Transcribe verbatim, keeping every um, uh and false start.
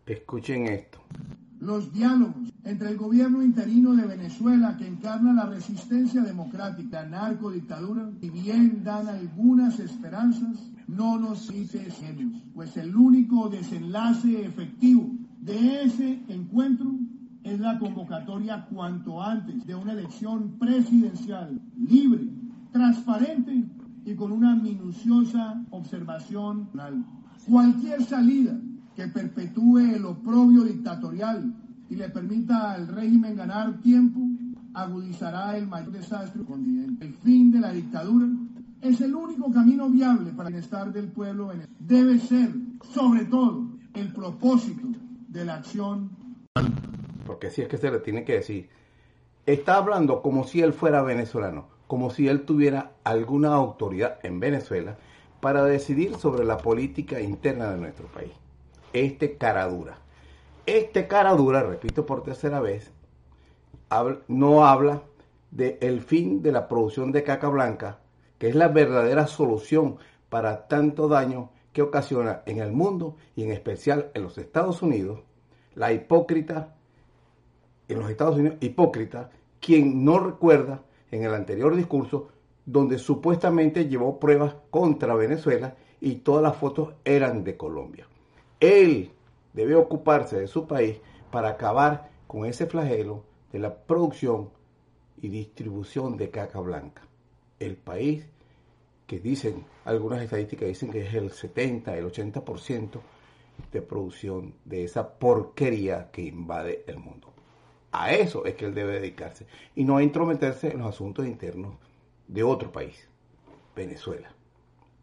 Escuchen esto. Los diálogos entre el gobierno interino de Venezuela, que encarna la resistencia democrática, narcodictadura, si bien dan algunas esperanzas, no nos hice genios, pues el único desenlace efectivo de ese encuentro es la convocatoria cuanto antes de una elección presidencial libre, transparente y con una minuciosa observación. Cualquier salida que perpetúe el oprobio dictatorial y le permita al régimen ganar tiempo, agudizará el mayor desastre. El fin de la dictadura es el único camino viable para el bienestar del pueblo venezolano. Debe ser, sobre todo, el propósito de la acción. Porque si es que se le tiene que decir, está hablando como si él fuera venezolano, como si él tuviera alguna autoridad en Venezuela para decidir sobre la política interna de nuestro país. Este cara dura. Este cara dura, repito por tercera vez, habla, no habla del fin de la producción de caca blanca, que es la verdadera solución para tanto daño que ocasiona en el mundo y en especial en los Estados Unidos, la hipócrita, en los Estados Unidos, hipócrita, quien no recuerda en el anterior discurso donde supuestamente llevó pruebas contra Venezuela y todas las fotos eran de Colombia. Él debe ocuparse de su país para acabar con ese flagelo de la producción y distribución de caca blanca. El país que dicen, algunas estadísticas dicen que es el setenta, el ochenta por ciento de producción de esa porquería que invade el mundo. A eso es que él debe dedicarse y no a intrometerse en los asuntos internos de otro país, Venezuela.